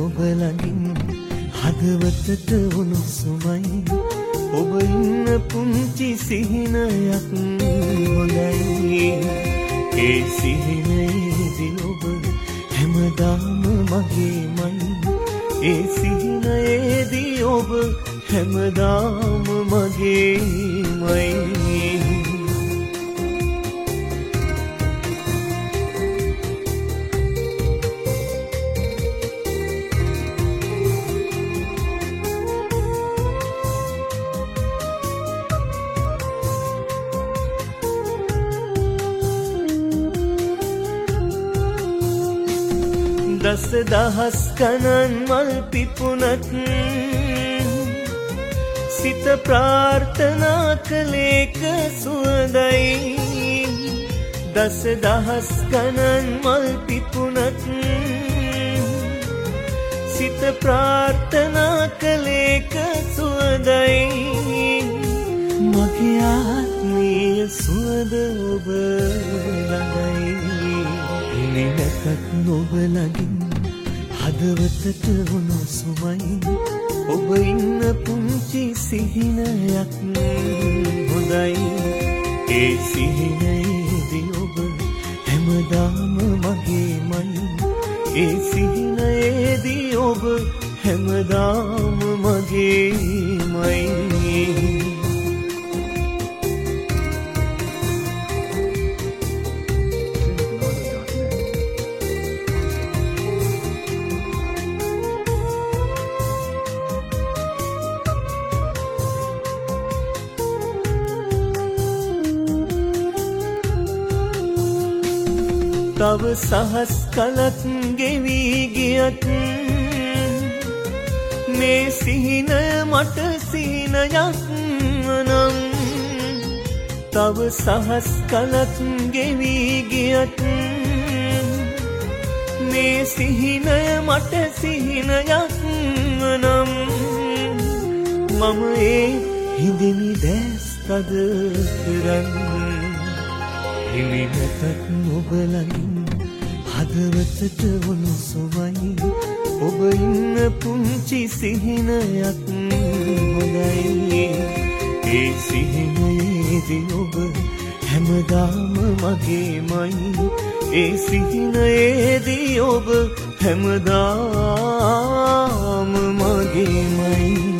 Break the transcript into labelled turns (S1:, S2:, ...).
S1: ඔබ ළඟින් හදවතට උණුසුමයි ඔබ ඉන්න පුංචි සිහිනයක් හොඳයි ඒ සිහිනයේදී ඔබ හැමදාම මගේමයි ඒ සිහිනයේදී ඔබ හැමදාම මගේමයි දස දහස් ගණන් මල් පිපුණත් සිත ප්‍රාර්ථනා කළේක සුවඳයි දස දහස් ගණන් මල් පිපුණත් සිත ප්‍රාර්ථනා කළේක සුවඳයි මගේ ආත්මීය සුවඳ ඔබ ළඟයි නැතත් ඔබ ළඟින් හදවතට උණුසුමයි ඔබ ඉන්න පුංචි සිහිනයක් හොඳයි ඒ සිහිනයේදී ඔබ හැමදාම මගේමයි ඒ සිහිනයේදී ඔබ හැමදාම මගේමයි තව සහස් කලක් ගෙවී ගියත් මේ සිහිනය මට සිහිනයක් නම් තව සහස් කලක් ගෙවී ගියත් මේ සිහිනය මට සිහිනයක් නම් මම ඒ හිඳිමි දැස් තද කරන් හිමි නැතත් ඔබ ළඟින් හදවතට උණුසුමයි ඔබ ඉන්න පුංචි සිහිනයක් හොඳයි ඒ සිහිනයේදී ඔබ හැමදාම මගේමයි ඒ සිහිනයේදී ඔබ හැමදාම මගේමයි